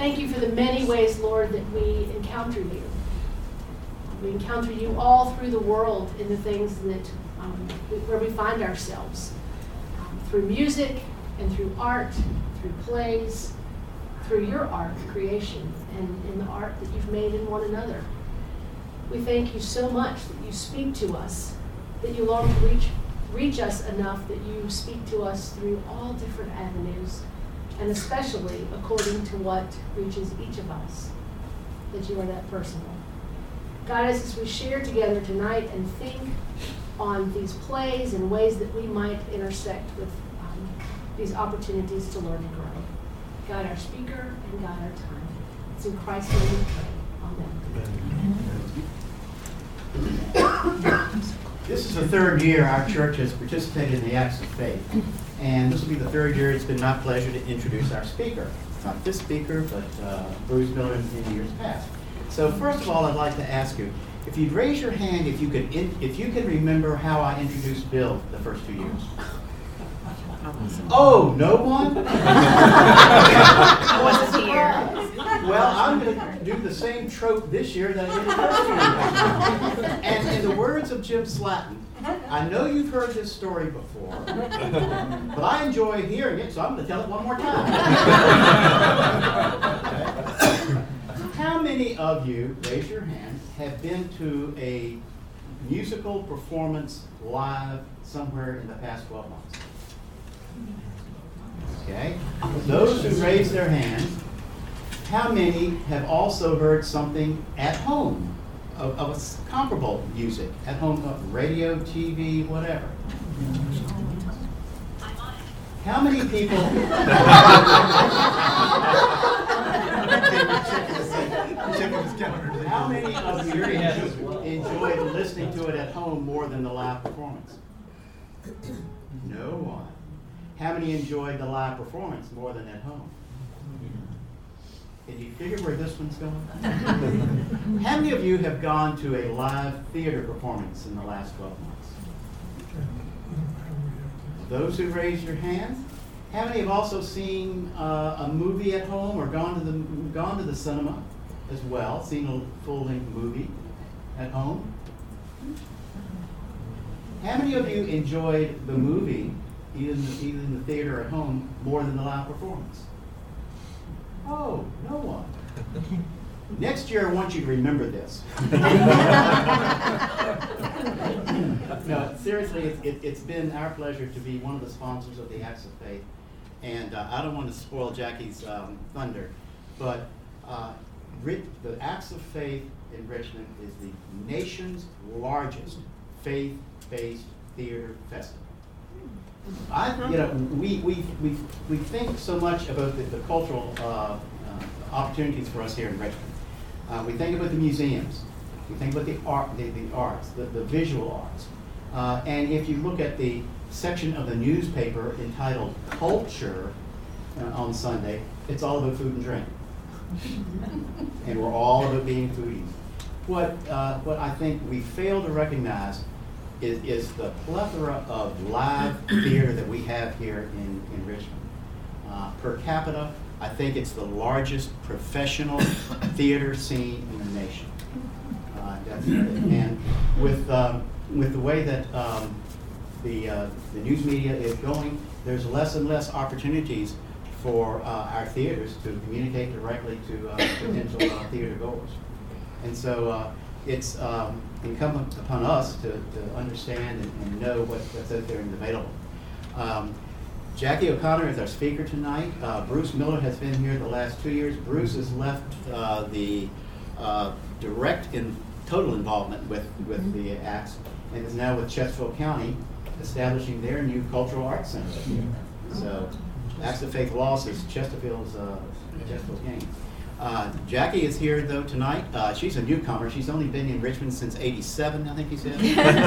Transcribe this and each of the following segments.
Thank you for the many ways, Lord, that we encounter you. We encounter you all through the world in the things that where we find ourselves, through music and through art, through plays, through your art creation, and in the art that you've made in one another. We thank you so much that you speak to us, that you long to reach us enough that you speak to us through all different avenues, and especially according to what reaches each of us, that you are that personal. God, as we share together tonight and think on these plays and ways that we might intersect with these opportunities to learn and grow. Guide our speaker and guide our time. It's in Christ's name we pray. Amen. This is the third year our church has participated in the Acts of Faith. And this will be the third year it's been my pleasure to introduce our speaker. Not this speaker, but Bruce Miller in years past. So first of all, I'd like to ask you, if you'd raise your hand if you could remember how I introduced Bill the first 2 years. Oh, no one? I wasn't here. Well, I'm going to do the same trope this year that I did the first 2 years. And in the words of Jim Slatton, I know you've heard this story before, but I enjoy hearing it, so I'm going to tell it one more time. Okay. How many of you, raise your hand, have been to a musical performance live somewhere in the past 12 months? Okay. Those who raise their hands, how many have also heard something at home of a comparable music at home, radio, TV, whatever? How many people? How many of you enjoyed listening to it at home more than the live performance? No one. How many enjoyed the live performance more than at home? Can you figure where this one's going? How many of you have gone to a live theater performance in the last 12 months? Those who raise your hands. How many have also seen a movie at home or gone to the cinema as well, seen a full-length movie at home? How many of you enjoyed the movie, either in the theater or at home, more than the live performance? Oh, no one. Next year, I want you to remember this. No, seriously, it's been our pleasure to be one of the sponsors of the Acts of Faith. And I don't want to spoil Jackie's thunder, but the Acts of Faith in Richmond is the nation's largest faith-based theater festival. We think so much about the cultural opportunities for us here in Richmond. We think about the museums. We think about the arts, the visual arts. And if you look at the section of the newspaper entitled Culture on Sunday, it's all about food and drink. And we're all about being foodies. What I think we fail to recognize is the plethora of live theater that we have here in Richmond. Per capita, I think it's the largest professional theater scene in the nation. And with the way that the news media is going, there's less and less opportunities for our theaters to communicate directly to potential theater goers. And so it's incumbent upon us to understand and know what's out there and available. Jackie O'Connor is our speaker tonight. Bruce Miller has been here the last 2 years. Bruce has left the direct total involvement with the Acts and is now with Chesterfield County establishing their new cultural arts center. So Acts of Faith Law says Chesterfield's game. Jackie is here though tonight. She's a newcomer. She's only been in Richmond since '87, I think you said.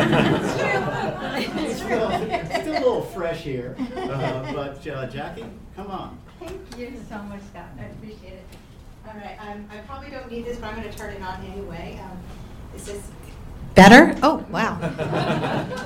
still a little fresh here. But Jackie, come on. Thank you so much, Scott. I appreciate it. All right, I probably don't need this, but I'm going to turn it on anyway. Is this better? Oh, wow. I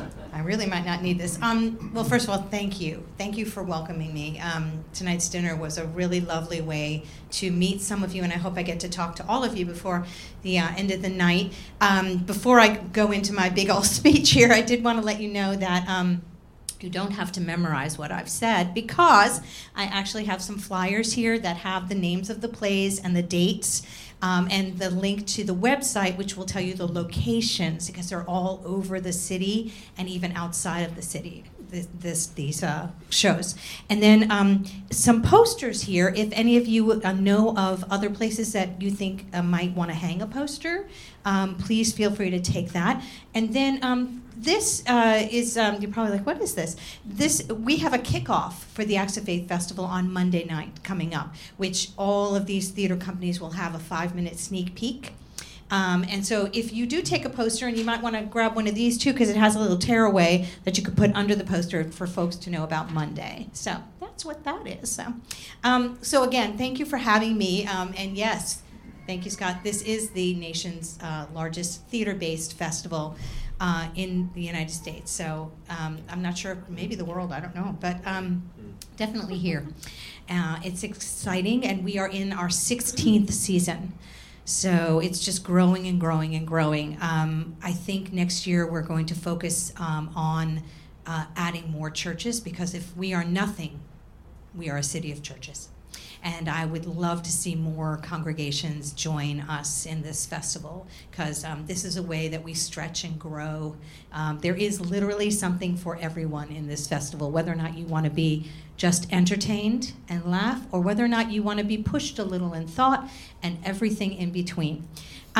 really might not need this. Well, first of all, thank you. Thank you for welcoming me. Tonight's dinner was a really lovely way to meet some of you, and I hope I get to talk to all of you before the end of the night. Before I go into my big old speech here, I did want to let you know that you don't have to memorize what I've said, because I actually have some flyers here that have the names of the plays and the dates, and the link to the website, which will tell you the locations, because they're all over the city and even outside of the city, these shows. And then some posters here. If any of you know of other places that you think might want to hang a poster, please feel free to take that. And then this is, you're probably like, what is this? We have a kickoff for the Acts of Faith Festival on Monday night coming up, which all of these theater companies will have a 5-minute sneak peek. And so if you do take a poster, and you might want to grab one of these too, because it has a little tearaway that you could put under the poster for folks to know about Monday. So that's what that is. So again, thank you for having me. And yes, thank you, Scott. This is the nation's largest theater-based festival in the United States. So I'm not sure, maybe the world, I don't know, but definitely here. It's exciting, and we are in our 16th season. So it's just growing and growing and growing. I think next year we're going to focus on adding more churches, because if we are nothing, we are a city of churches. And I would love to see more congregations join us in this festival, because this is a way that we stretch and grow. There is literally something for everyone in this festival, whether or not you want to be just entertained and laugh, or whether or not you want to be pushed a little in thought, and everything in between.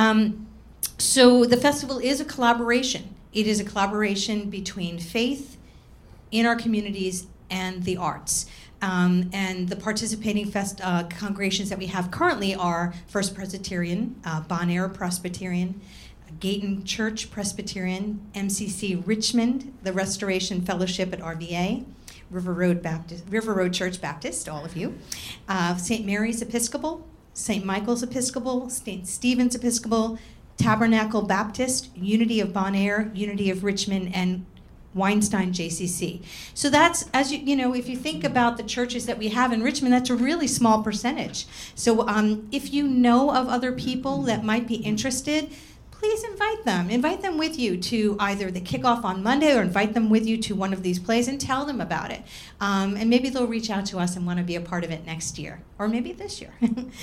So the festival is a collaboration. It is a collaboration between faith in our communities and the arts. And the participating congregations that we have currently are First Presbyterian, Bon Air Presbyterian, Gayton Church Presbyterian, MCC Richmond, the Restoration Fellowship at RVA, River Road Church Baptist, all of you, St. Mary's Episcopal, St. Michael's Episcopal, St. Stephen's Episcopal, Tabernacle Baptist, Unity of Bon Air, Unity of Richmond, and Weinstein JCC. So that's, as you know, if you think about the churches that we have in Richmond, that's a really small percentage. So if you know of other people that might be interested, please invite them. Invite them with you to either the kickoff on Monday, or invite them with you to one of these plays and tell them about it. And maybe they'll reach out to us and want to be a part of it next year, or maybe this year.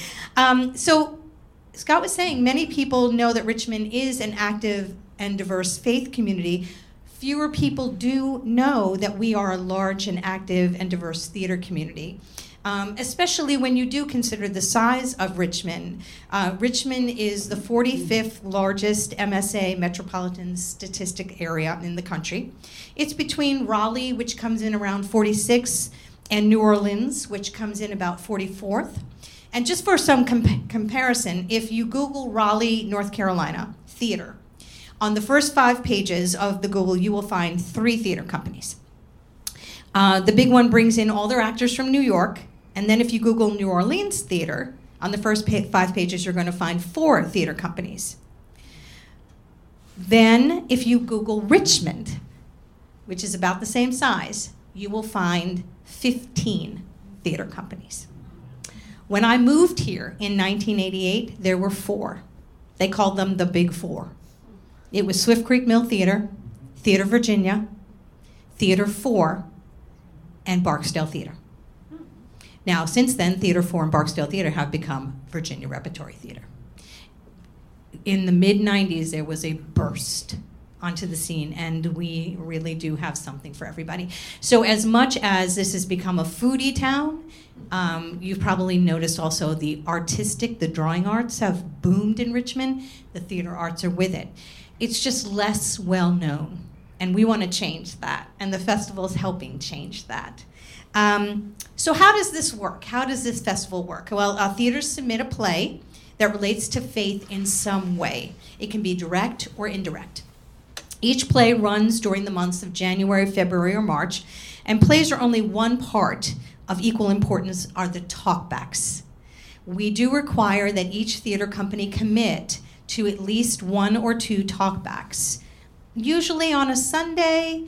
So Scott was saying, many people know that Richmond is an active and diverse faith community. Fewer people do know that we are a large and active and diverse theater community, especially when you do consider the size of Richmond. Richmond is the 45th largest MSA, Metropolitan Statistic Area, in the country. It's between Raleigh, which comes in around 46th, and New Orleans, which comes in about 44th. And just for some comparison, if you Google Raleigh, North Carolina, theater, on the first 5 pages of the Google, you will find 3 theater companies. The big one brings in all their actors from New York, and then if you Google New Orleans theater, on the first 5 pages, you're going to find 4 theater companies. Then, if you Google Richmond, which is about the same size, you will find 15 theater companies. When I moved here in 1988, there were 4. They called them the Big Four. It was Swift Creek Mill Theater, Theater Virginia, Theater 4, and Barksdale Theater. Now, since then, Theater 4 and Barksdale Theater have become Virginia Repertory Theater. In the mid-90s, there was a burst onto the scene, and we really do have something for everybody. So as much as this has become a foodie town, you've probably noticed also the drawing arts have boomed in Richmond. The theater arts are with it. It's just less well known, and we want to change that, and the festival is helping change that. So how does this work? How does this festival work? Well, theaters submit a play that relates to faith in some way. It can be direct or indirect. Each play runs during the months of January, February, or March, and plays are only one part. Of equal importance are the talkbacks. We do require that each theater company commit to at least 1 or 2 talkbacks, usually on a Sunday,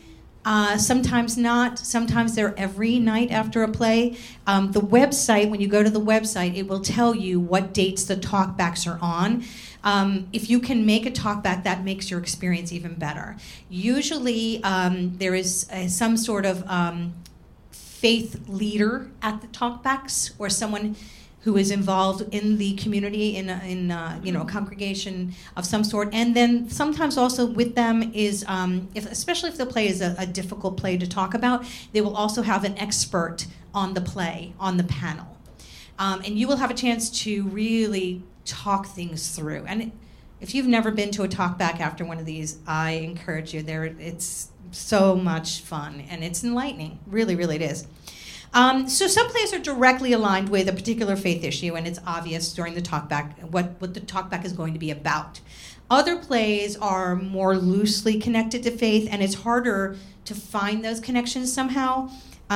Sometimes not. Sometimes they're every night after a play. The website, when you go to the website, it will tell you what dates the talkbacks are on. If you can make a talkback, that makes your experience even better. Usually, there is some sort of faith leader at the talkbacks, or someone who is involved in the community in a congregation of some sort. And then sometimes also with them is, especially if the play is a difficult play to talk about, they will also have an expert on the play, on the panel. And you will have a chance to really talk things through. And if you've never been to a talkback after one of these, I encourage you. It's so much fun, and it's enlightening. Really, really it is. So some plays are directly aligned with a particular faith issue, and it's obvious during the talkback what the talkback is going to be about. Other plays are more loosely connected to faith, and it's harder to find those connections somehow.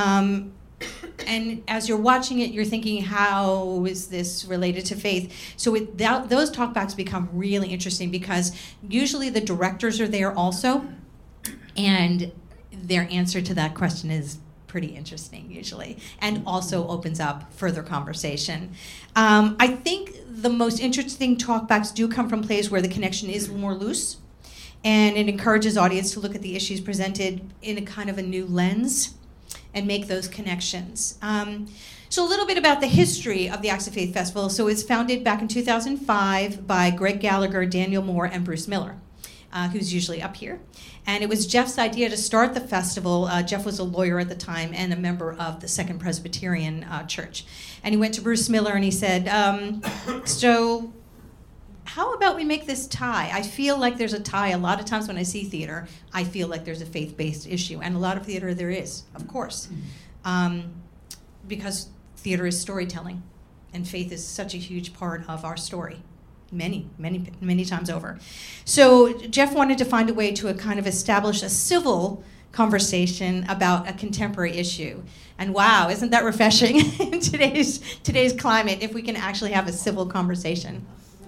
And as you're watching it, you're thinking, how is this related to faith? So those talkbacks become really interesting, because usually the directors are there also, and their answer to that question is pretty interesting usually, and also opens up further conversation. I think the most interesting talkbacks do come from plays where the connection is more loose, and it encourages audience to look at the issues presented in a kind of a new lens and make those connections. So a little bit about the history of the Acts of Faith Festival. So it's founded back in 2005 by Greg Gallagher, Daniel Moore, and Bruce Miller, who's usually up here. And it was Jeff's idea to start the festival. Jeff was a lawyer at the time and a member of the Second Presbyterian Church. And he went to Bruce Miller and he said, so how about we make this tie? I feel like there's a tie. A lot of times when I see theater, I feel like there's a faith-based issue. And a lot of theater there is, of course, because theater is storytelling, and faith is such a huge part of our story. Many, many, many times over. So Jeff wanted to find a way to kind of establish a civil conversation about a contemporary issue. And wow, isn't that refreshing in today's climate, if we can actually have a civil conversation.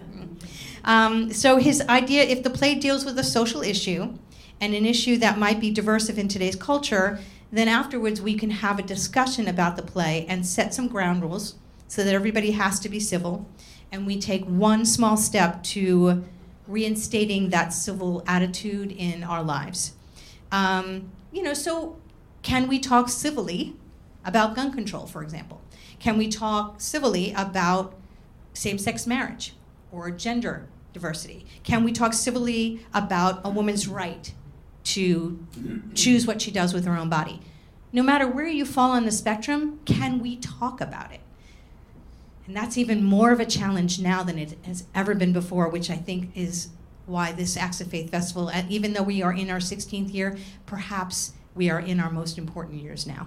So his idea, if the play deals with a social issue and an issue that might be divisive in today's culture, then afterwards we can have a discussion about the play and set some ground rules so that everybody has to be civil. And we take one small step to reinstating that civil attitude in our lives. So can we talk civilly about gun control, for example? Can we talk civilly about same-sex marriage or gender diversity? Can we talk civilly about a woman's right to choose what she does with her own body? No matter where you fall on the spectrum, can we talk about it? And that's even more of a challenge now than it has ever been before, which I think is why this Acts of Faith Festival, even though we are in our 16th year, perhaps we are in our most important years now.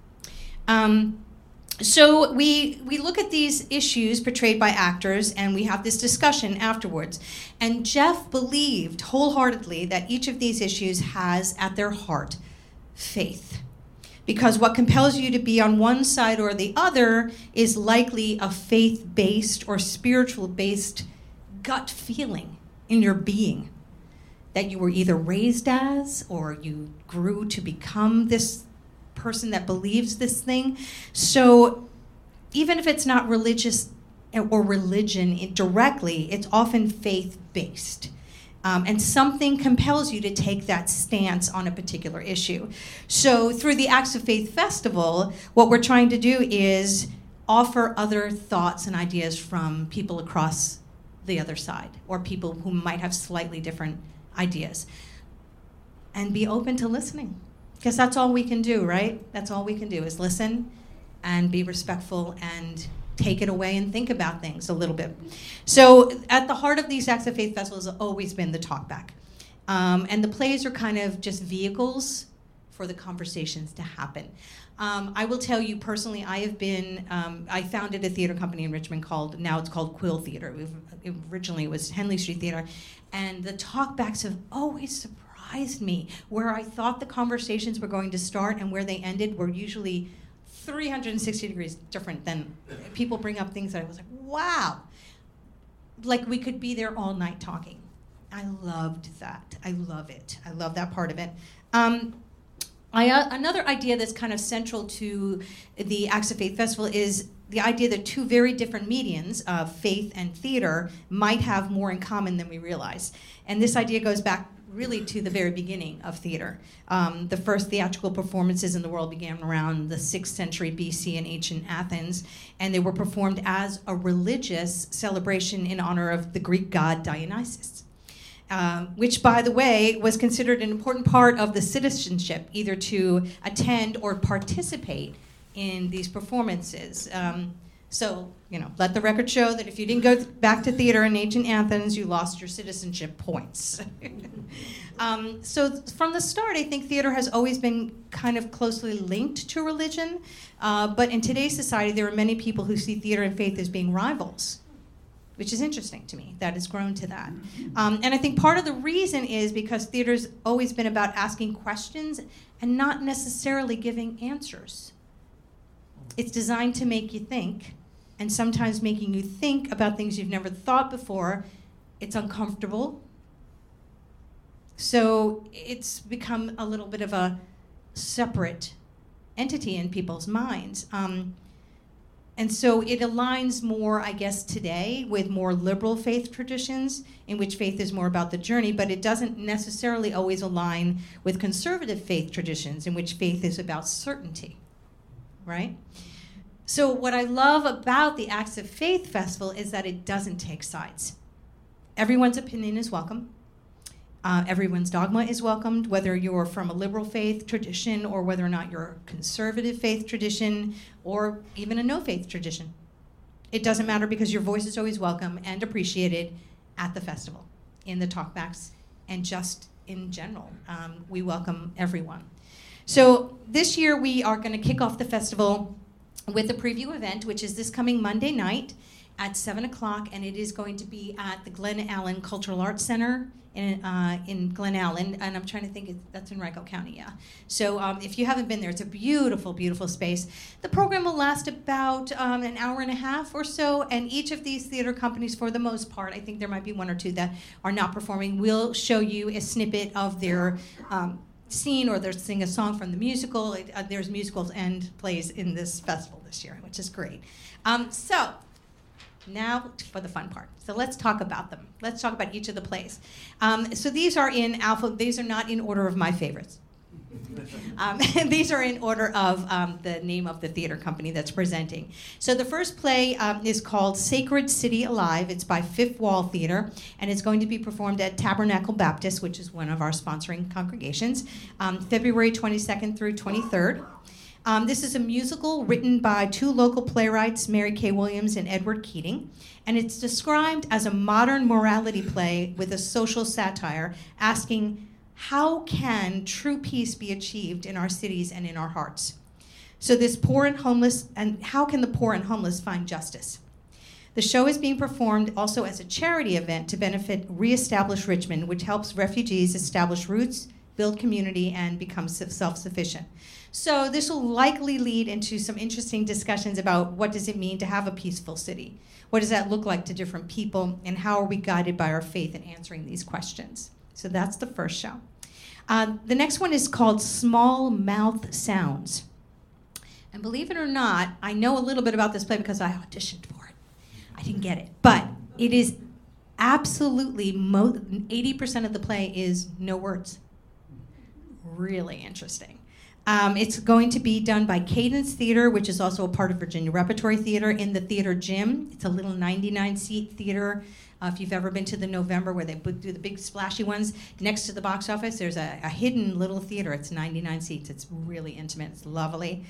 So we look at these issues portrayed by actors, and we have this discussion afterwards. And Jeff believed wholeheartedly that each of these issues has at their heart faith. Because what compels you to be on one side or the other is likely a faith-based or spiritual-based gut feeling in your being that you were either raised as, or you grew to become this person that believes this thing. So even if it's not religious or religion directly, it's often faith-based. And something compels you to take that stance on a particular issue. So through the Acts of Faith Festival, what we're trying to do is offer other thoughts and ideas from people across the other side, or people who might have slightly different ideas. And be open to listening, because that's all we can do, right? That's all we can do is listen and be respectful and take it away and think about things a little bit. So at the heart of these Acts of Faith festivals has always been the talkback. And the plays are kind of just vehicles for the conversations to happen. I will tell you personally, I founded a theater company in Richmond now it's called Quill Theater. Originally it was Henley Street Theater. And the talkbacks have always surprised me. Where I thought the conversations were going to start and where they ended were usually 360 degrees different. Than people bring up things that I was like, wow. Like we could be there all night talking. I loved that. I love it. I love that part of it. Another idea that's kind of central to the Acts of Faith Festival is the idea that two very different mediums, faith and theater, might have more in common than we realize. And this idea goes back really to the very beginning of theater. The first theatrical performances in the world began around the 6th century BC in ancient Athens, and they were performed as a religious celebration in honor of the Greek god Dionysus. Which, by the way, was considered an important part of the citizenship, either to attend or participate in these performances. So, let the record show that if you didn't go back to theater in ancient Athens, you lost your citizenship points. So from the start, I think theater has always been kind of closely linked to religion. But in today's society, there are many people who see theater and faith as being rivals, which is interesting to me, that it's grown to that. And I think part of the reason is because theater's always been about asking questions and not necessarily giving answers. It's designed to make you think, and sometimes making you think about things you've never thought before. It's uncomfortable. So it's become a little bit of a separate entity in people's minds. And so it aligns more, I guess, today with more liberal faith traditions, in which faith is more about the journey, but it doesn't necessarily always align with conservative faith traditions, in which faith is about certainty, right? So what I love about the Acts of Faith Festival is that it doesn't take sides. Everyone's opinion is welcome. Everyone's dogma is welcomed, whether you're from a liberal faith tradition or whether or not you're a conservative faith tradition or even a no-faith tradition. It doesn't matter, because your voice is always welcome and appreciated at the festival, in the talkbacks, and just in general. We welcome everyone. So this year we are going to kick off the festival with a preview event, which is this coming Monday night at 7 o'clock, and it is going to be at the Glen Allen Cultural Arts Center in Glen Allen, and I'm trying to think, that's in Rico County, yeah. So if you haven't been there, it's a beautiful, beautiful space. The program will last about an hour and a half or so, and each of these theater companies, for the most part, I think there might be one or two that are not performing, will show you a snippet of their scene, or they'll sing a song from the musical. There's musicals and plays in this festival this year, which is great. So now for the fun part. So let's talk about them. Let's talk about each of the plays. So these are in alpha. These are not in order of my favorites. These are in order of the name of the theater company that's presenting. So the first play is called Sacred City Alive. It's by Fifth Wall Theater, and it's going to be performed at Tabernacle Baptist, which is one of our sponsoring congregations, February 22nd through 23rd. This is a musical written by two local playwrights, Mary Kay Williams and Edward Keating, and it's described as a modern morality play with a social satire, asking, how can true peace be achieved in our cities and in our hearts? So this poor and homeless, and how can the poor and homeless find justice? The show is being performed also as a charity event to benefit Reestablish Richmond, which helps refugees establish roots, build community, and become self-sufficient. So this will likely lead into some interesting discussions about what does it mean to have a peaceful city? What does that look like to different people? And how are we guided by our faith in answering these questions? So that's the first show. The next one is called Small Mouth Sounds. And believe it or not, I know a little bit about this play because I auditioned for it. I didn't get it. But it is absolutely, 80% of the play is no words. Really interesting. It's going to be done by Cadence Theater, which is also a part of Virginia Repertory Theater, in the Theater Gym. It's a little 99-seat theater. If you've ever been to the November where they do the big splashy ones, next to the box office, there's a hidden little theater. It's 99 seats. It's really intimate. It's lovely.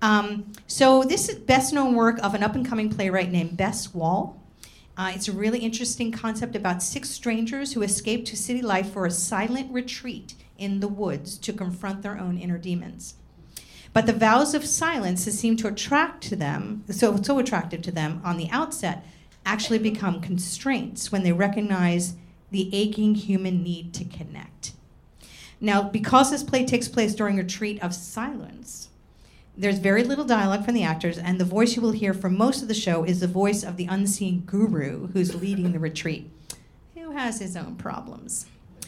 So this is best known work of an up-and-coming playwright named Bess Wall. It's a really interesting concept about 6 strangers who escape to city life for a silent retreat in the woods to confront their own inner demons. But the vows of silence that seem to attract to them, so attractive to them on the outset, actually become constraints when they recognize the aching human need to connect. Now, because this play takes place during a retreat of silence, there's very little dialogue from the actors, and the voice you will hear for most of the show is the voice of the unseen guru who's leading the retreat, who has his own problems.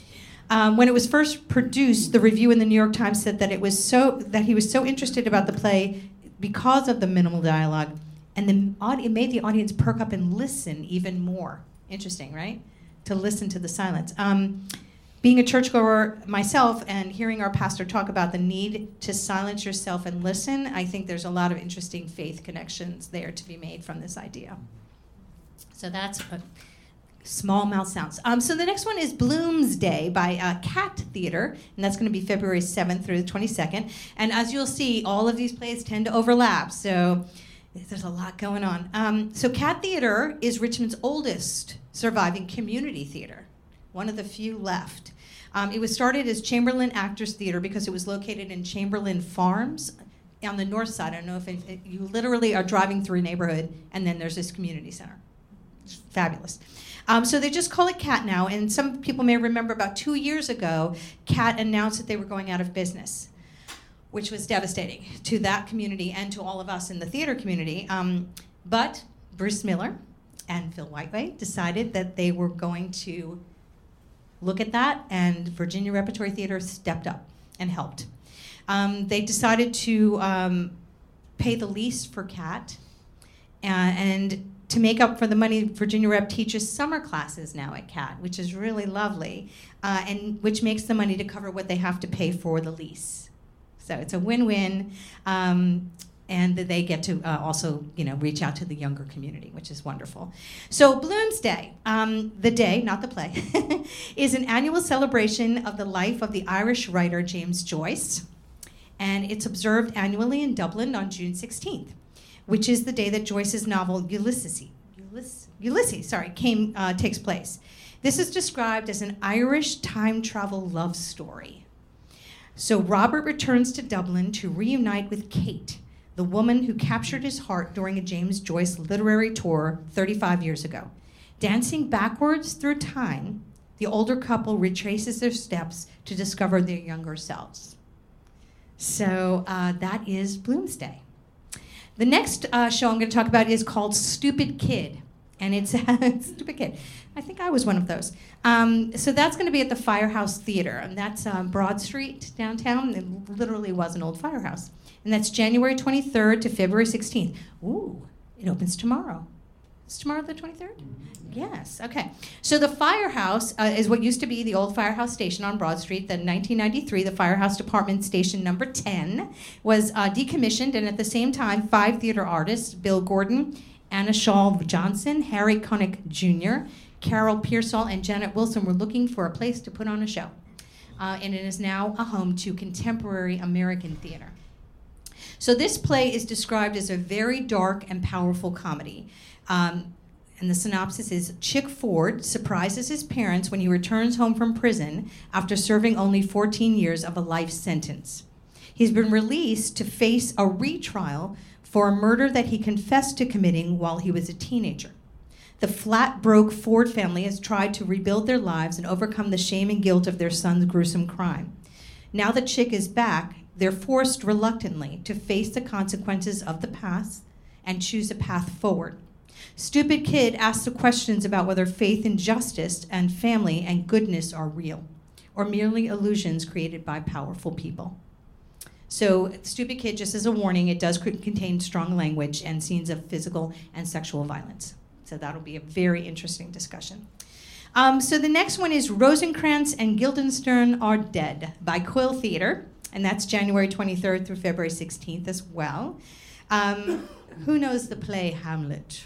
When it was first produced, the review in the New York Times said that he was so interested about the play because of the minimal dialogue, and it made the audience perk up and listen even more. Interesting, right? To listen to the silence. Being a churchgoer myself and hearing our pastor talk about the need to silence yourself and listen, I think there's a lot of interesting faith connections there to be made from this idea. So that's small mouth sounds. So the next one is Bloomsday by Cat Theater, and that's going to be February 7th through the 22nd. And as you'll see, all of these plays tend to overlap, so there's a lot going on. So Cat Theater is Richmond's oldest surviving community theater, one of the few left. It was started as Chamberlain Actors Theater because it was located in Chamberlain Farms on the north side. I don't know if you literally are driving through a neighborhood, and then there's this community center. It's fabulous. So they just call it CAT now, and some people may remember about 2 years ago, CAT announced that they were going out of business, which was devastating to that community and to all of us in the theater community. But Bruce Miller and Phil Whiteway decided that they were going to look at that, and Virginia Repertory Theater stepped up and helped. They decided to pay the lease for CAT, and to make up for the money, Virginia Rep teaches summer classes now at CAT, which is really lovely, and which makes the money to cover what they have to pay for the lease. So it's a win-win, and they get to also, reach out to the younger community, which is wonderful. So Bloomsday, the day, not the play, is an annual celebration of the life of the Irish writer James Joyce, and it's observed annually in Dublin on June 16th. Which is the day that Joyce's novel Ulysses takes place. This is described as an Irish time travel love story. So Robert returns to Dublin to reunite with Kate, the woman who captured his heart during a James Joyce literary tour 35 years ago. Dancing backwards through time, the older couple retraces their steps to discover their younger selves. So that is Bloomsday. The next show I'm going to talk about is called Stupid Kid, and it's Stupid Kid. I think I was one of those. So that's going to be at the Firehouse Theater, and that's Broad Street downtown. It literally was an old firehouse. And that's January 23rd to February 16th. Ooh, it opens tomorrow. Is tomorrow the 23rd? Yes, okay. So the Firehouse is what used to be the old Firehouse Station on Broad Street. Then in 1993, the Firehouse Department Station number 10 was decommissioned, and at the same time, 5 theater artists, Bill Gordon, Anna Shaw Johnson, Harry Connick Jr., Carol Pearsall, and Janet Wilson were looking for a place to put on a show. And it is now a home to contemporary American theater. So this play is described as a very dark and powerful comedy. And the synopsis is, Chick Ford surprises his parents when he returns home from prison after serving only 14 years of a life sentence. He's been released to face a retrial for a murder that he confessed to committing while he was a teenager. The flat-broke Ford family has tried to rebuild their lives and overcome the shame and guilt of their son's gruesome crime. Now that Chick is back, they're forced reluctantly to face the consequences of the past and choose a path forward. Stupid Kid asks the questions about whether faith in justice and family and goodness are real, or merely illusions created by powerful people. So Stupid Kid, just as a warning, it does contain strong language and scenes of physical and sexual violence. So that'll be a very interesting discussion. So the next one is Rosencrantz and Guildenstern Are Dead by Quill Theater, and that's January 23rd through February 16th as well. Who knows the play Hamlet?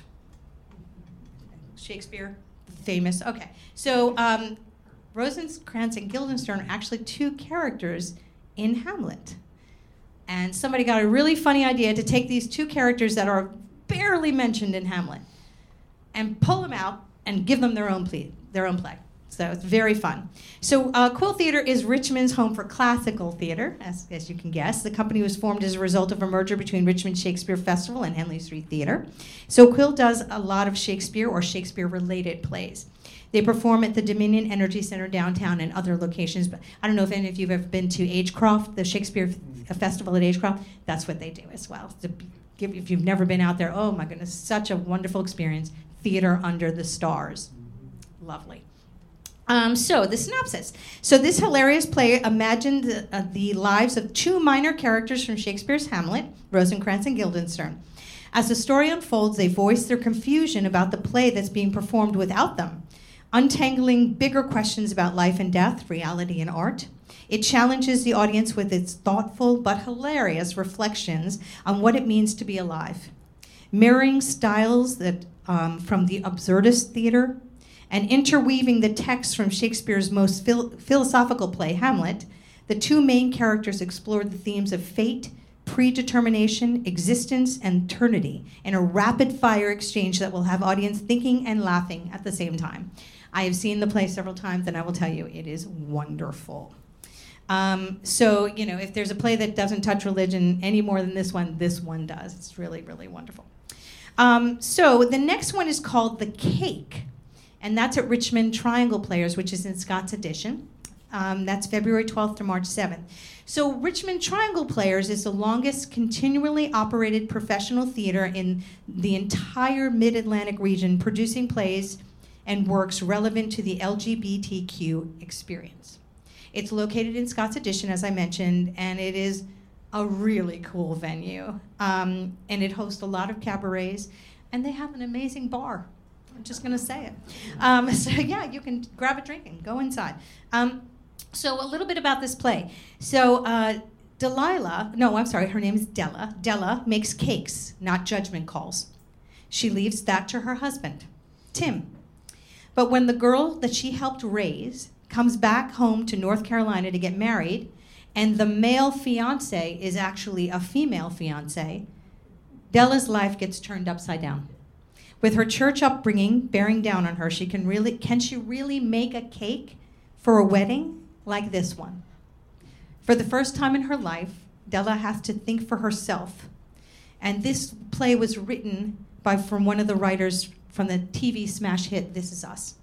Shakespeare, famous. Okay, so Rosencrantz and Guildenstern are actually 2 characters in Hamlet. And somebody got a really funny idea to take these 2 characters that are barely mentioned in Hamlet and pull them out and give them their own play. So it's very fun. So Quill Theater is Richmond's home for classical theater, as you can guess. The company was formed as a result of a merger between Richmond Shakespeare Festival and Henley Street Theater. So Quill does a lot of Shakespeare or Shakespeare-related plays. They perform at the Dominion Energy Center downtown and other locations. But I don't know if any of you have ever been to Agecroft, the Shakespeare Festival at Agecroft. That's what they do as well. If you've never been out there, oh my goodness, such a wonderful experience. Theater under the stars. Lovely. So the synopsis. So this hilarious play imagined the lives of two minor characters from Shakespeare's Hamlet, Rosencrantz and Guildenstern. As the story unfolds, they voice their confusion about the play that's being performed without them, untangling bigger questions about life and death, reality and art. It challenges the audience with its thoughtful but hilarious reflections on what it means to be alive. Mirroring styles that from the absurdist theater, and interweaving the text from Shakespeare's most philosophical play, Hamlet, the two main characters explored the themes of fate, predetermination, existence, and eternity in a rapid-fire exchange that will have audience thinking and laughing at the same time. I have seen the play several times, and I will tell you, it is wonderful. So, if there's a play that doesn't touch religion any more than this one does. It's really, really wonderful. So the next one is called The Cake. And that's at Richmond Triangle Players, which is in Scott's Addition. That's February 12th to March 7th. So Richmond Triangle Players is the longest continually operated professional theater in the entire Mid-Atlantic region, producing plays and works relevant to the LGBTQ experience. It's located in Scott's Addition, as I mentioned, and it is a really cool venue. And it hosts a lot of cabarets, and they have an amazing bar. I'm just going to say it. So yeah, you can grab a drink and go inside. So a little bit about this play. So her name is Della. Della makes cakes, not judgment calls. She leaves that to her husband, Tim. But when the girl that she helped raise comes back home to North Carolina to get married, and the male fiance is actually a female fiance, Della's life gets turned upside down. With her church upbringing bearing down on her, can she really make a cake for a wedding like this one? For the first time in her life, Della has to think for herself. And this play was written from one of the writers from the TV smash hit, This Is Us.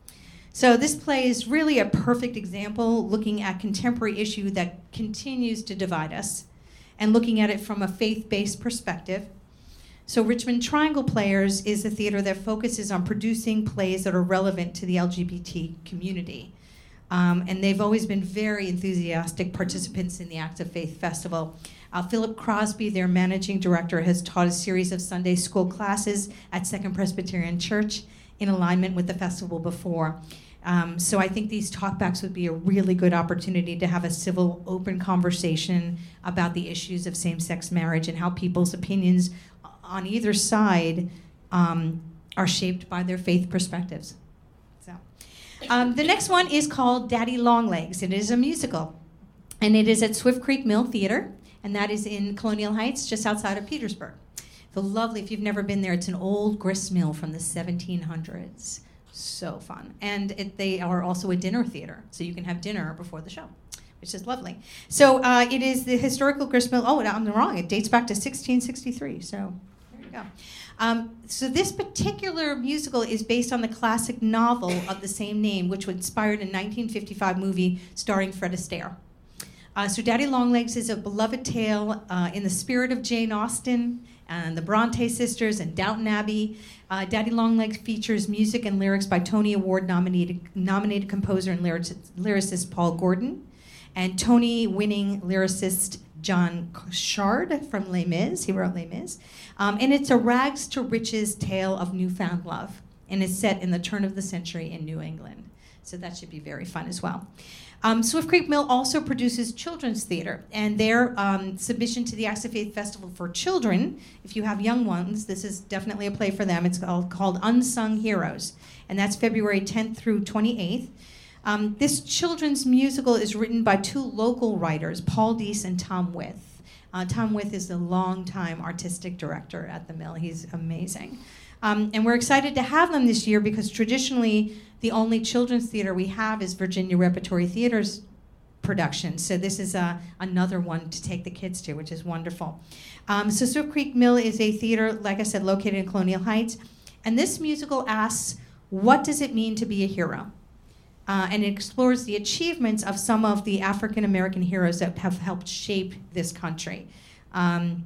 So this play is really a perfect example looking at contemporary issue that continues to divide us and looking at it from a faith-based perspective. So Richmond Triangle Players is a theater that focuses on producing plays that are relevant to the LGBT community. And they've always been very enthusiastic participants in the Acts of Faith Festival. Philip Crosby, their managing director, has taught a series of Sunday school classes at Second Presbyterian Church in alignment with the festival before. So I think these talkbacks would be a really good opportunity to have a civil, open conversation about the issues of same-sex marriage and how people's opinions on either side are shaped by their faith perspectives. So, the next one is called Daddy Longlegs. It is a musical, and it is at Swift Creek Mill Theater, and that is in Colonial Heights, just outside of Petersburg. If you've never been there, it's an old grist mill from the 1700s. So fun. And they are also a dinner theater, so you can have dinner before the show, which is lovely. So it is the historical grist mill. Oh, I'm wrong. It dates back to 1663, so there you go. So this particular musical is based on the classic novel of the same name, which inspired a 1955 movie starring Fred Astaire. So Daddy Longlegs is a beloved tale in the spirit of Jane Austen and the Bronte sisters and Downton Abbey. Daddy Longlegs features music and lyrics by Tony Award nominated composer and lyricist Paul Gordon, and Tony-winning lyricist John Cashard from Les Mis. He wrote Les Mis. And it's a rags to riches tale of newfound love, and is set in the turn of the century in New England. So that should be very fun as well. Swift Creek Mill also produces children's theater, and their submission to the Acts of Faith Festival for Children, if you have young ones, this is definitely a play for them. It's called Unsung Heroes, and that's February 10th through 28th. This children's musical is written by two local writers, Paul Deese and Tom With. Tom With is the longtime artistic director at the Mill. He's amazing. And we're excited to have them this year because traditionally the only children's theater we have is Virginia Repertory Theater's production. So this is another one to take the kids to, which is wonderful. So Swift Creek Mill is a theater, like I said, located in Colonial Heights. And this musical asks, what does it mean to be a hero? And it explores the achievements of some of the African-American heroes that have helped shape this country. And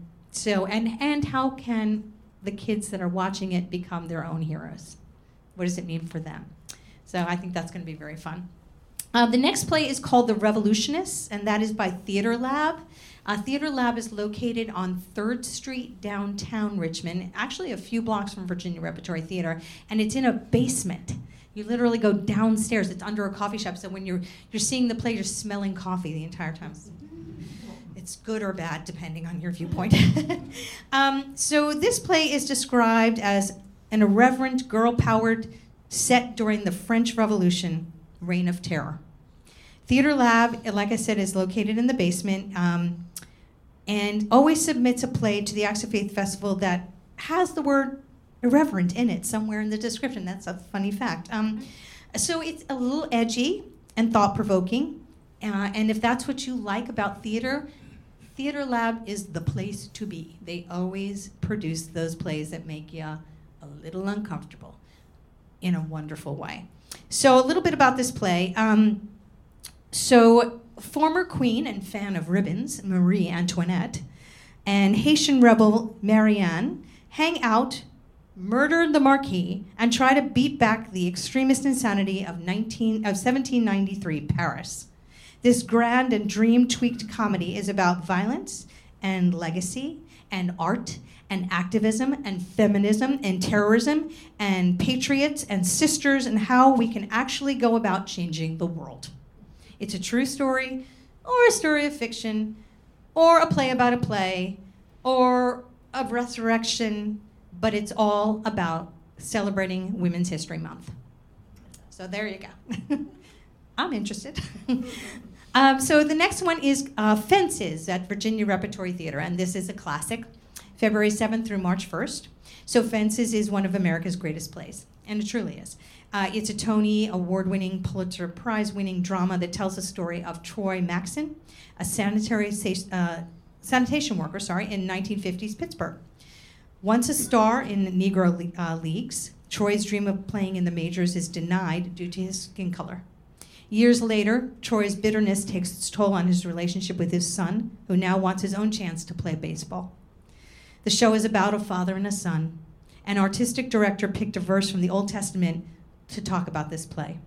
how can the kids that are watching it become their own heroes? What does it mean for them? So I think that's going to be very fun. The next play is called The Revolutionists, and that is by Theater Lab. Theater Lab is located on 3rd Street, downtown Richmond, actually a few blocks from Virginia Repertory Theater, and it's in a basement. You literally go downstairs. It's under a coffee shop, so when you're seeing the play, you're smelling coffee the entire time. It's good or bad, depending on your viewpoint. So this play is described as an irreverent, girl-powered set during the French Revolution, Reign of Terror. Theater Lab, like I said, is located in the basement and always submits a play to the Acts of Faith Festival that has the word irreverent in it somewhere in the description. That's a funny fact. So it's a little edgy and thought-provoking. And if that's what you like about theater, Theater Lab is the place to be. They always produce those plays that make you a little uncomfortable in a wonderful way. So a little bit about this play. So former queen and fan of ribbons, Marie Antoinette, and Haitian rebel Marianne hang out, murder the Marquis, and try to beat back the extremist insanity of 1793 Paris. This grand and dream-tweaked comedy is about violence and legacy and art and activism and feminism and terrorism and patriots and sisters and how we can actually go about changing the world. It's a true story or a story of fiction or a play about a play or a resurrection, but it's all about celebrating Women's History Month. So there you go. I'm interested. So the next one is Fences at Virginia Repertory Theater, and this is a classic, February 7th through March 1st. So Fences is one of America's greatest plays, and it truly is. It's a Tony Award-winning, Pulitzer Prize-winning drama that tells the story of Troy Maxon, a sanitation worker, in 1950s Pittsburgh. Once a star in Negro leagues, Troy's dream of playing in the majors is denied due to his skin color. Years later, Troy's bitterness takes its toll on his relationship with his son, who now wants his own chance to play baseball. The show is about a father and a son. An artistic director picked a verse from the Old Testament to talk about this play.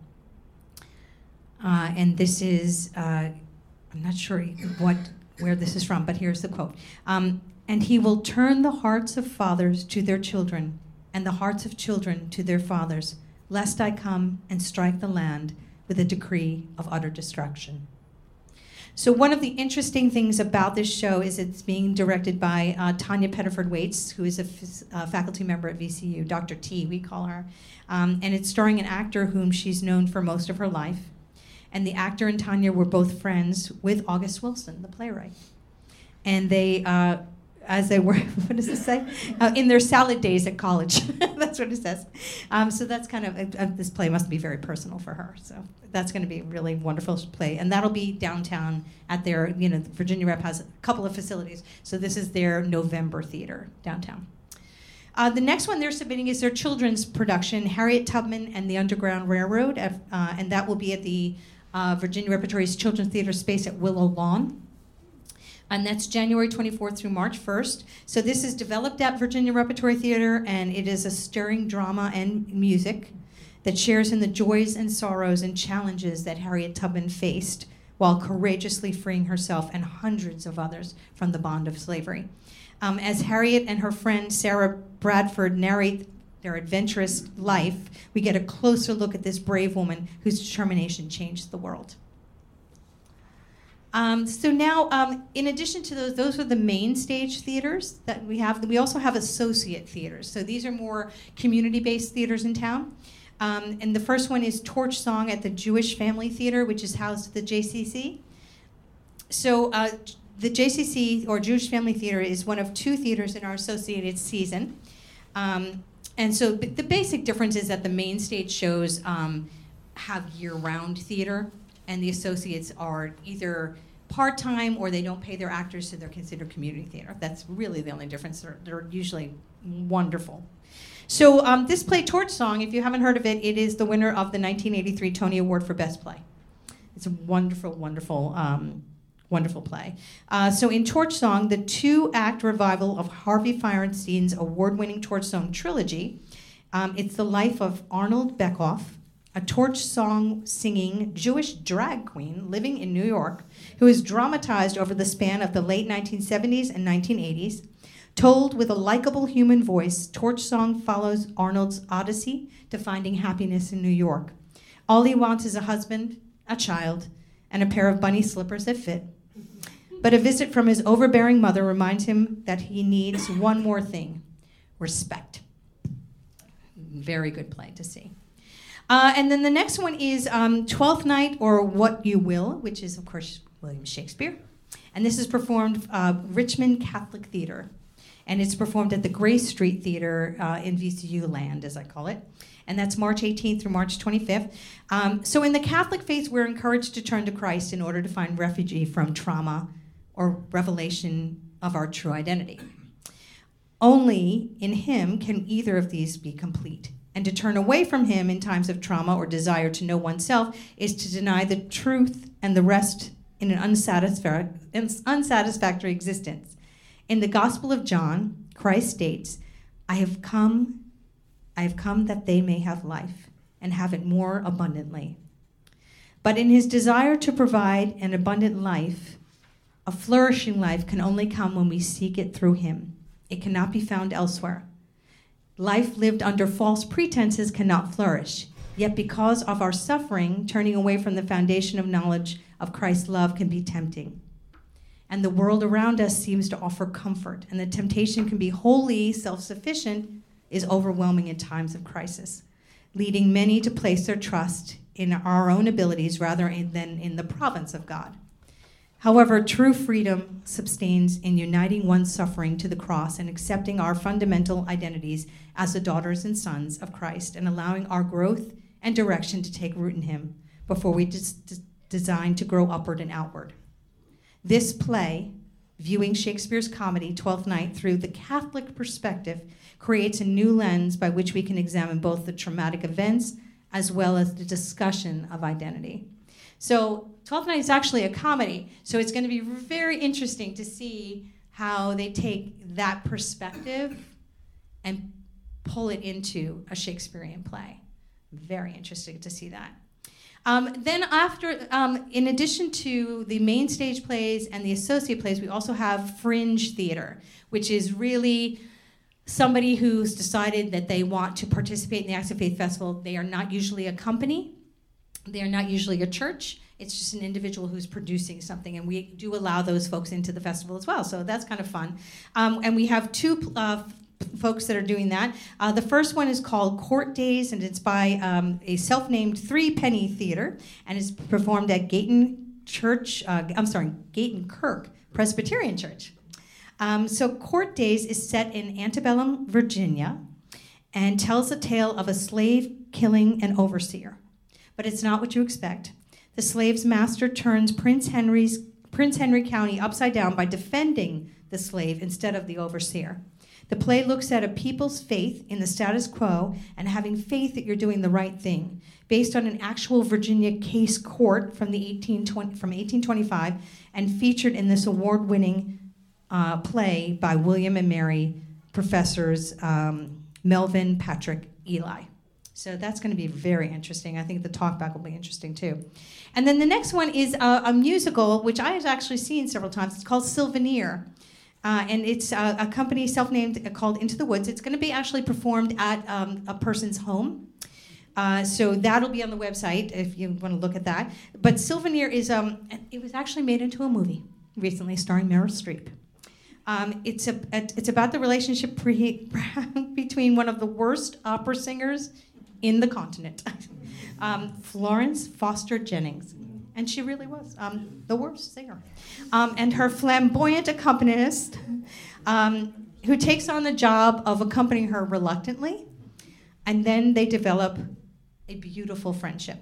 And this is, I'm not sure where this is from, but here's the quote. And he will turn the hearts of fathers to their children, and the hearts of children to their fathers, lest I come and strike the land with a decree of utter destruction. So one of the interesting things about this show is it's being directed by Tanya Pettiford Waits, who is a faculty member at VCU, Dr. T, we call her. And it's starring an actor whom she's known for most of her life. And the actor and Tanya were both friends with August Wilson, the playwright. And they, as they were, what does it say? In their salad days at college. That's what it says. So that's kind of, this play must be very personal for her. So that's going to be a really wonderful play. And that'll be downtown at their, Virginia Rep has a couple of facilities. So this is their November theater downtown. The next one they're submitting is their children's production, Harriet Tubman and the Underground Railroad. And that will be at the Virginia Repertory's Children's Theater space at Willow Lawn. And that's January 24th through March 1st. So this is developed at Virginia Repertory Theater, and it is a stirring drama and music that shares in the joys and sorrows and challenges that Harriet Tubman faced while courageously freeing herself and hundreds of others from the bond of slavery. As Harriet and her friend Sarah Bradford narrate their adventurous life, we get a closer look at this brave woman whose determination changed the world. So now, in addition to those are the main stage theaters that we have. We also have associate theaters. So these are more community-based theaters in town. And the first one is Torch Song at the Jewish Family Theater, which is housed at the JCC. So the JCC, or Jewish Family Theater, is one of two theaters in our associated season. And so the basic difference is that the main stage shows have year-round theater, and the associates are either part-time or they don't pay their actors, so they're considered community theater. That's really the only difference. They're usually wonderful. So this play, Torch Song, if you haven't heard of it, it is the winner of the 1983 Tony Award for Best Play. It's a wonderful, wonderful, wonderful play. So in Torch Song, the two-act revival of Harvey Fierstein's award-winning Torch Song trilogy, it's the life of Arnold Beckoff, a torch song singing Jewish drag queen living in New York who is dramatized over the span of the late 1970s and 1980s. Told with a likable human voice, Torch Song follows Arnold's odyssey to finding happiness in New York. All he wants is a husband, a child, and a pair of bunny slippers that fit. But a visit from his overbearing mother reminds him that he needs one more thing: respect. Very good play to see. And then the next one is Twelfth Night, or What You Will, which is, of course, William Shakespeare. And this is performed Richmond Catholic Theater. And it's performed at the Grace Street Theater in VCU land, as I call it. And that's March 18th through March 25th. So in the Catholic faith, we're encouraged to turn to Christ in order to find refuge from trauma or revelation of our true identity. Only in him can either of these be complete. And to turn away from him in times of trauma or desire to know oneself is to deny the truth and the rest in an unsatisfactory existence. In the Gospel of John, Christ states, I have come that they may have life and have it more abundantly. But in his desire to provide an abundant life, a flourishing life can only come when we seek it through him. It cannot be found elsewhere. Life lived under false pretenses cannot flourish. Yet because of our suffering, turning away from the foundation of knowledge of Christ's love can be tempting. And the world around us seems to offer comfort, and the temptation can be wholly self-sufficient is overwhelming in times of crisis, leading many to place their trust in our own abilities rather than in the providence of God. However, true freedom sustains in uniting one's suffering to the cross and accepting our fundamental identities as the daughters and sons of Christ and allowing our growth and direction to take root in him before we design to grow upward and outward. This play, viewing Shakespeare's comedy, Twelfth Night, through the Catholic perspective, creates a new lens by which we can examine both the traumatic events as well as the discussion of identity. So Twelfth Night is actually a comedy, so it's going to be very interesting to see how they take that perspective and pull it into a Shakespearean play. Very interesting to see that. Then after, in addition to the main stage plays and the associate plays, we also have fringe theater, which is really somebody who's decided that they want to participate in the Acts of Faith Festival. They are not usually a company. They are not usually a church. It's just an individual who's producing something, and we do allow those folks into the festival as well, so that's kind of fun. And we have two folks that are doing that. The first one is called Court Days, and it's by a self-named Threepenny Theater, and it's performed at Gayton Kirk Presbyterian Church. So Court Days is set in antebellum Virginia and tells the tale of a slave killing an overseer. But it's not what you expect. The slave's master turns Prince Henry County upside down by defending the slave instead of the overseer. The play looks at a people's faith in the status quo and having faith that you're doing the right thing, based on an actual Virginia case court from 1825, and featured in this award-winning play by William and Mary professors Melvin, Patrick, Eli. So that's going to be very interesting. I think the talkback will be interesting too. And then the next one is a musical, which I have actually seen several times. It's called Sylvanere. And it's a company self-named called Into the Woods. It's going to be actually performed at a person's home. So that'll be on the website if you want to look at that. But Sylvanere is, it was actually made into a movie recently starring Meryl Streep. It's about the relationship between one of the worst opera singers in the continent, Florence Foster Jennings. And she really was the worst singer. And her flamboyant accompanist, who takes on the job of accompanying her reluctantly, and then they develop a beautiful friendship.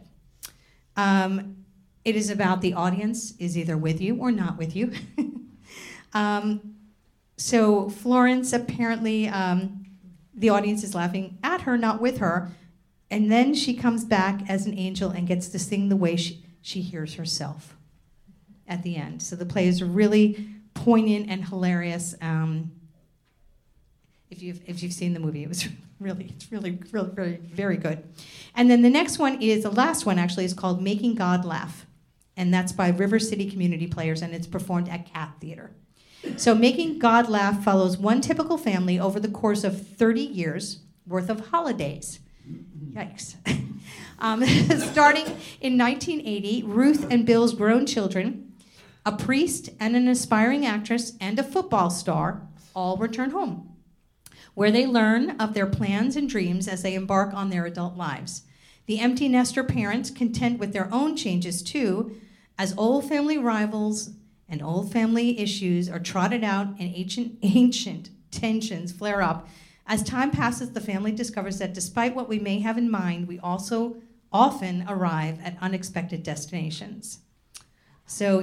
It is about the audience is either with you or not with you. So Florence, apparently, the audience is laughing at her, not with her, and then she comes back as an angel and gets to sing the way she hears herself at the end. So the play is really poignant and hilarious. If you've seen the movie, it was Really, it's really, really, very, very good. And then the next one is, the last one actually, is called Making God Laugh. And that's by River City Community Players, and it's performed at Cat Theater. So Making God Laugh follows one typical family over the course of 30 years worth of holidays. Yikes. Starting in 1980, Ruth and Bill's grown children, a priest and an aspiring actress, and a football star all return home, where they learn of their plans and dreams as they embark on their adult lives. The empty nester parents contend with their own changes too, as old family rivals and old family issues are trotted out and ancient tensions flare up. As time passes, the family discovers that despite what we may have in mind, we also often arrive at unexpected destinations. So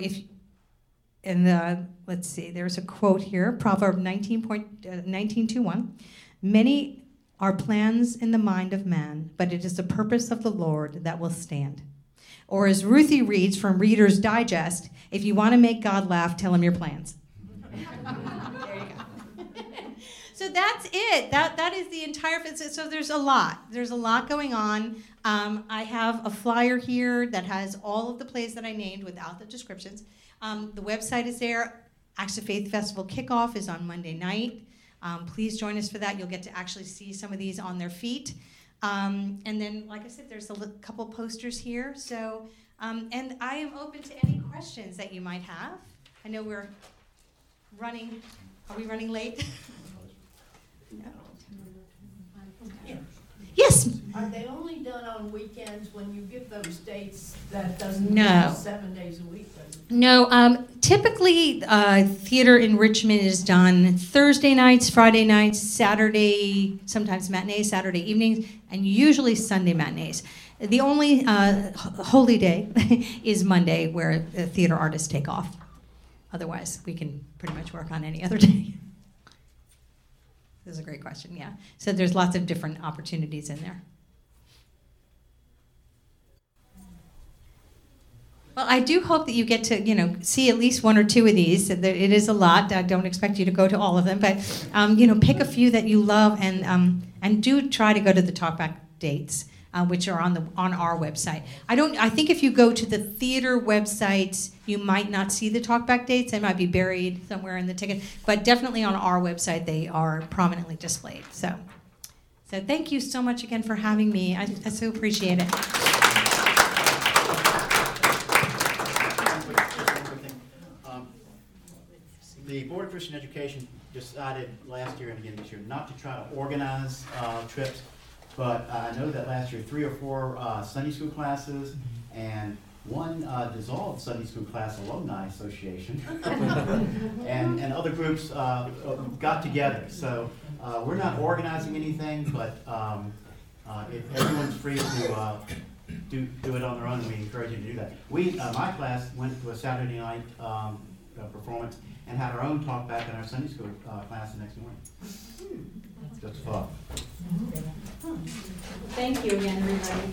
let's see, there's a quote here, Proverb 19:21. Many are plans in the mind of man, but it is the purpose of the Lord that will stand. Or as Ruthie reads from Reader's Digest, if you want to make God laugh, tell him your plans. There you go. So that's it. That is the entire, so there's a lot. There's a lot going on. I have a flyer here that has all of the plays that I named without the descriptions. The website is there. Acts of Faith Festival kickoff is on Monday night. Please join us for that. You'll get to actually see some of these on their feet. And then, like I said, there's a couple posters here. So, and I am open to any questions that you might have. I know we're running. Are we running late? No. Yes. Are they only done on weekends? When you give those dates, that doesn't No. mean 7 days a week, does it? No, typically theater in Richmond is done Thursday nights, Friday nights, Saturday, sometimes matinees, Saturday evenings, and usually Sunday matinees. The only holy day is Monday, where the theater artists take off. Otherwise, we can pretty much work on any other day. This is a great question, yeah. So there's lots of different opportunities in there. Well, I do hope that you get to, see at least one or two of these. It is a lot. I don't expect you to go to all of them, but pick a few that you love, and do try to go to the talkback dates, which are on our website. I think if you go to the theater websites, you might not see the talkback dates. They might be buried somewhere in the ticket, but definitely on our website they are prominently displayed. So thank you so much again for having me. I so appreciate it. The Board of Christian Education decided last year and again this year not to try to organize trips, but I know that last year 3 or 4 Sunday school classes and one dissolved Sunday school class alumni association and other groups got together. So we're not organizing anything, but if everyone's free to do it on their own, we encourage you to do that. My class went to a Saturday night performance and had our own talk back in our Sunday school class the next morning. Just fun. Thank you again, everybody.